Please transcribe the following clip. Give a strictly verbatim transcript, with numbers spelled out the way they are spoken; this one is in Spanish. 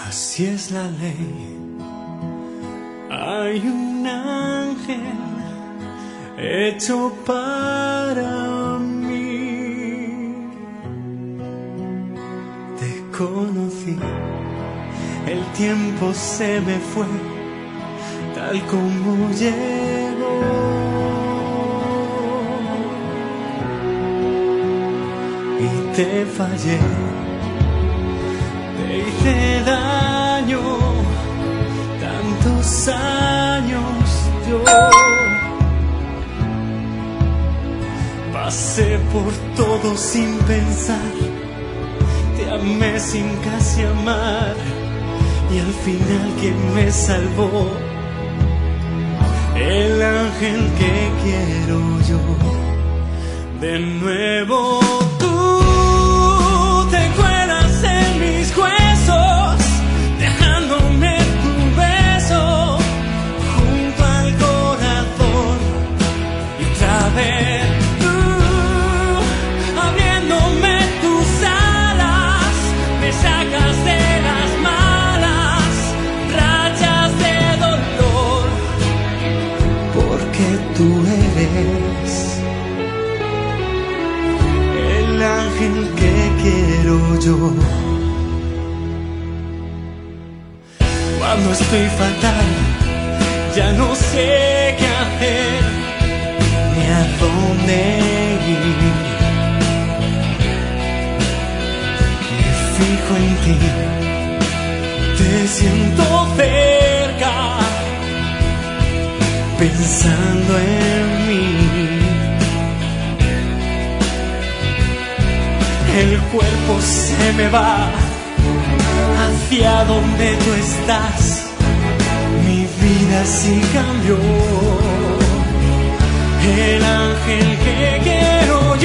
Así es la ley. Hay un ángel hecho para mí. Te conocí, el tiempo se me fue, tal como llegó. Y te fallé, te hice daño, tantos años yo pasé por todo sin pensar, te amé sin casi amar, y al final quien me salvó, el ángel que quiero yo. De nuevo tú te cuelas en mis huesos, dejándome tu beso junto al corazón, y otra vez tú abriéndome tus alas, me sacas de las malas rachas de dolor, porque tú eres el ángel que quiero yo. Cuando estoy fatal, ya no sé qué hacer ni a dónde ir. Me fijo en ti, te siento cerca, pensando en mí. El cuerpo se me va hacia donde tú estás, mi vida sí cambió. El ángel que quiero